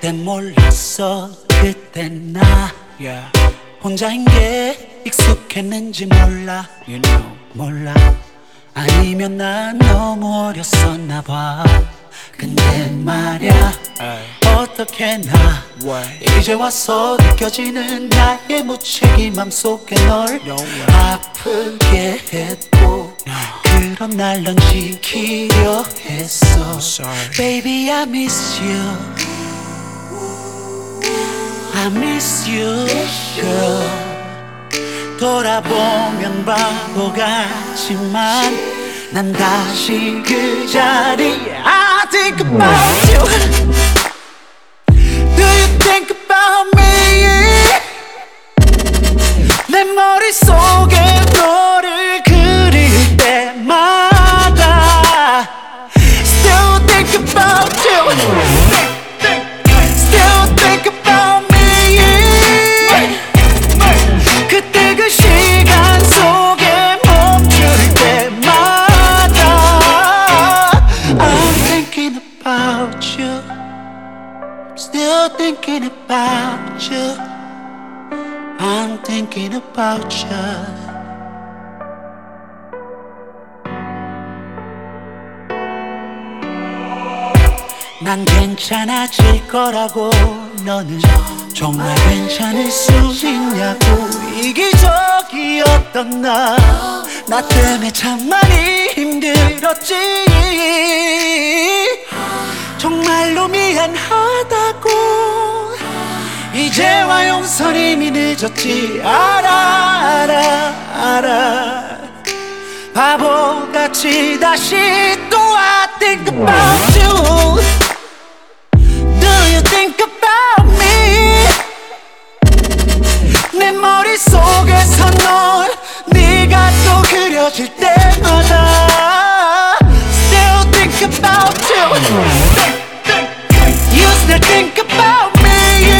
그땐 몰랐어. 그땐 나 혼자인 게 익숙했는지 몰라. You know, 몰라. 아니면 난 너무 어렸었나 봐. 근데 말야 어떻게 나 이제 와서 느껴지는 나의 무책임함 속에 널 아프게 했고 그런 날 넌 지키려 했어. Baby I miss you, I miss you girl. 돌아보면 바보 같지만 난 다시 그 자리에 I think about you. Do you think about me? 내 머릿속에 너를 그릴 때마다 Still think about you. Still think about me. 그때 그 시간 속에 멈출 때마다 I'm thinking about you. Still thinking about you. I'm thinking about you. 난 괜찮아질 거라고 너는 정말 괜찮을 수 있냐고. 이기적이었던 나 때문에 참 많이 힘들었지. 정말로 미안하다고. 이제와 용서는 이미 늦었지. 알아. 바보같이 다시 또 I think about you. Do you think about me? 내 머릿속에서 넌 네가 또 그려질 때마다 Still think about you. You still think about me.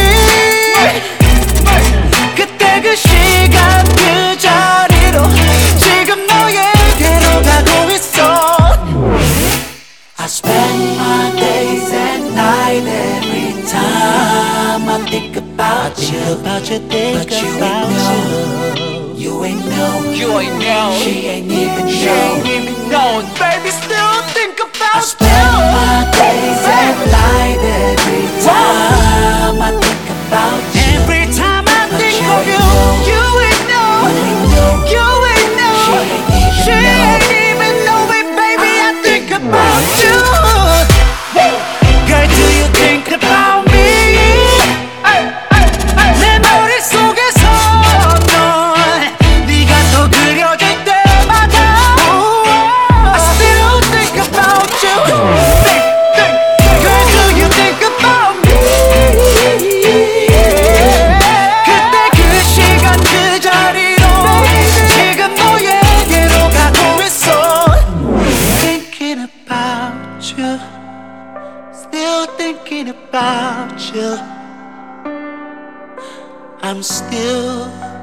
그때 그 시간 그 자리로 지금 너에게로 가고 있어. I spend my days and night every time I think about you. But you ain't know. She ain't even know. Baby, still think about you. I spend my days and night every time I think about you. Every time I think of you, you ain't know. She ain't even know it, baby. I think about you. Girl, do you think about me? 내 머릿속에서 넌 네가 또 그려질 때마다 I still think about you. Girl, do you think about me? 그때 그 시간 그 자리로 지금 너에게로 가고 있어. Thinking about you. Still thinking about you. I'm still